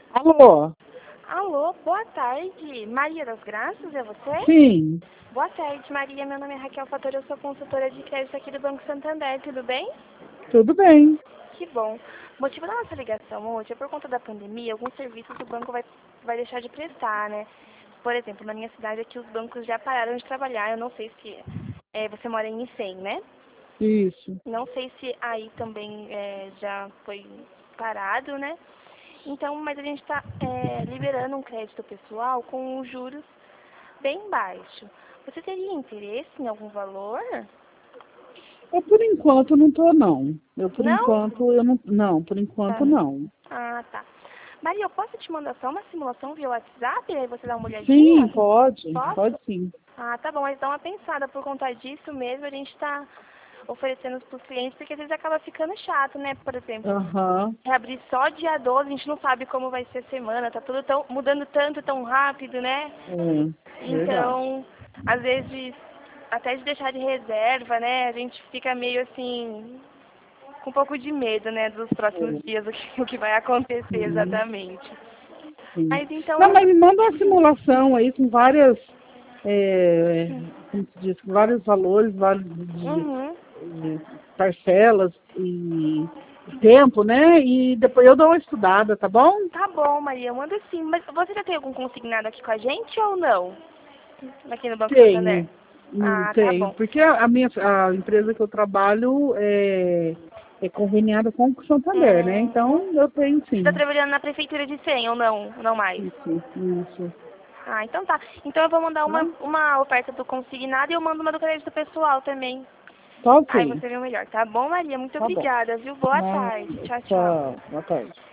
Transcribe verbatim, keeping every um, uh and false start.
Alô? Alô, boa tarde. Maria das Graças, é você? Sim, Boa tarde, Maria. Meu nome é Raquel Fator, eu sou consultora de crédito aqui do Banco Santander, tudo bem? tudo bem. Que bom. O motivo da nossa ligação hoje é por conta da pandemia, alguns serviços o banco vai, vai deixar de prestar, né? Por exemplo, na minha cidade aqui os bancos já pararam de trabalhar, eu não sei se é, você mora em Icém, né? Isso. Não sei se aí também é, já foi parado, né? Então, mas a gente está liberando um crédito pessoal com os juros bem baixo. Você teria interesse em algum valor? Eu, por enquanto, não tô, não. Eu, por Não? enquanto, eu não... Não, por Tá. enquanto, não. Ah, tá. Maria, eu posso te mandar só uma simulação via WhatsApp e aí você dá uma Sim, olhadinha? pode. Posso? Pode sim. Ah, tá bom, mas dá uma pensada por conta disso mesmo, a gente está oferecendo para os clientes, porque às vezes acaba ficando chato, né? Por exemplo, Aham. reabrir só dia doze, a gente não sabe como vai ser a semana, tá tudo tão, mudando tanto, tão rápido, né? É, verdade. Então, às vezes, até de deixar de reserva, né? A gente fica meio assim, com um pouco de medo, né? Dos próximos É, dias, o que, o que vai acontecer sim, exatamente. sim. Mas Não, então, mas me manda uma simulação aí com várias... É, como se diz? Com vários valores, vários de, uhum, de parcelas e tempo, né? E depois eu dou uma estudada, tá bom? tá bom, Maria, manda sim. Mas você já tem algum consignado aqui com a gente ou não? Aqui no Banco Santander? Tenho, hum, Ah, tá tenho, bom. porque a a minha a empresa que eu trabalho é, é conveniada com o Santander, né? Uhum. Então eu tenho Você está sim. trabalhando na prefeitura de Cem ou não? Não mais? Isso, isso. Ah, então tá. Então eu vou mandar Tá? uma, uma oferta do consignado e eu mando uma do crédito pessoal também. Tá Aí ok. você vê o melhor. Tá bom, Maria? Muito Tá bom. obrigada, viu? Boa Não, tarde. Tchau, tchau. tchau. Boa tarde.